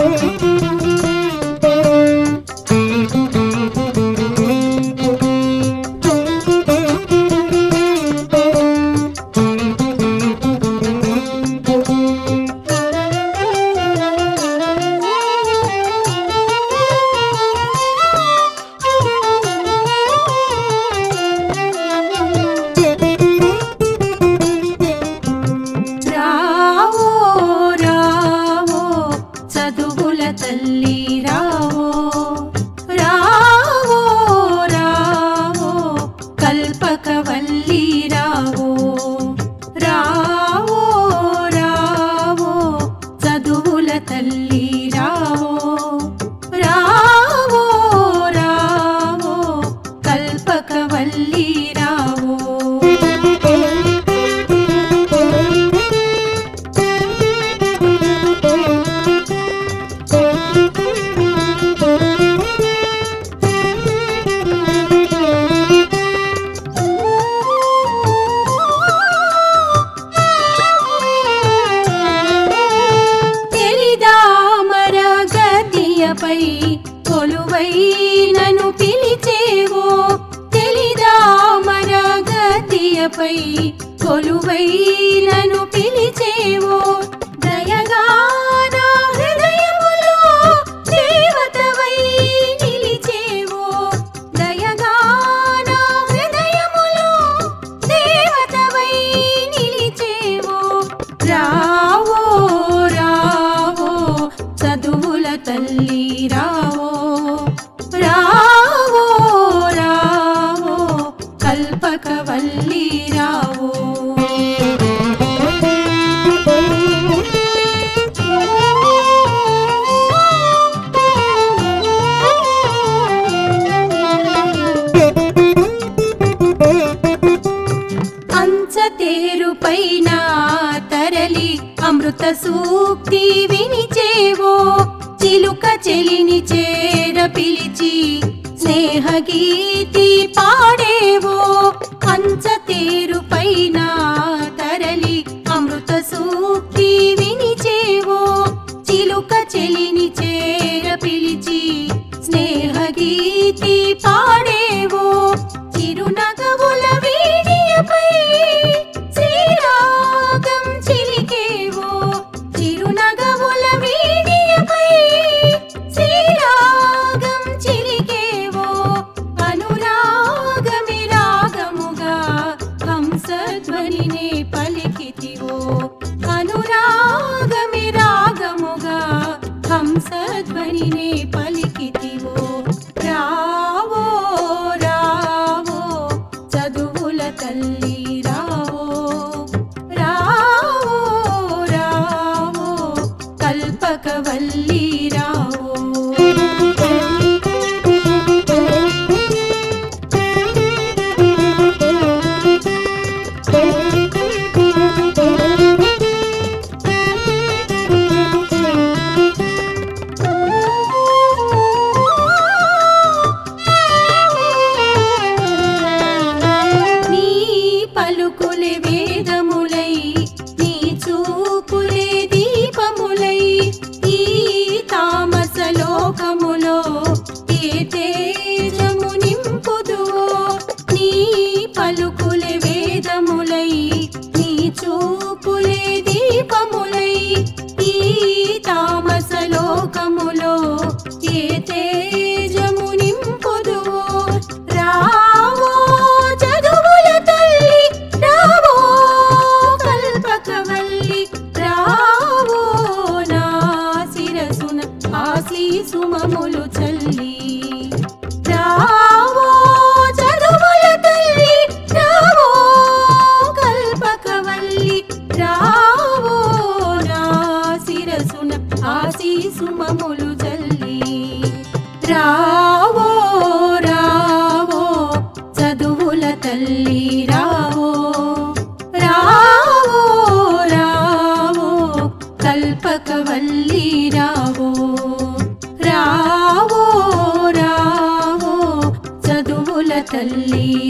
కొలువై నన్ను పిలిచేవో తెలిదామర గతియపై కొలువై నన్ను పిలిచేవో దయగా నా హృదయములో దేవతవై నిలిచేవో దయగా నా హృదయములో దేవతవై నిలిచేవో రావో రావో చదువుల తల్లి రావో రావో రావో కల్పకవల్లి రావో అంచతేరుపైన తరలి అమృత సూక్తి వినిచేవో చిలుక చెలిని చేర పిలిచి స్నేహ గీతి పాడేవో అంచతేరుపైన తరలి అమృత సూక్తి వినిచేవో చిలుక చెలిని చేర పిలిచి స్నేహ గీతి పాడేవో చిరునగవుల వీడియపై శ్రీరాగం చిలికేవో చిరునగవుల వీడియపై శ్రీరాగం చిలికేవో అనురాగమి రాగముగా హంసధ్వనినే పలికితివో అనురాగమి రాగముగా హంసధ్వనినే పలికితివో రావో రావో చదువుల తల్లి రావో రావో రావో కల్పకవల్లి రావో నీ పలుకులే వేదములై నీ చూపులే దీపములై ఈ తామస లోకములో ఏ తేజము నింపుదువో నీ పలుకులే వేదములై నీ చూపులే దీపములై ఈ తామస లోకములో ఏ తేజము నింపుదువో రావో చదువుల తల్లి రావో కల్పకవల్లి రావో నా శిరసున ఆశీసుమములు చల్లి రావో చదువుల తల్లి రావో కల్పకవల్లి రావో నా శిరసున ఆశీసుమములు చల్లి రావో రావో చదువుల తల్లి రావో రావో రావో కల్పకవల్లి రావో రావో రావో చదువుల తల్లి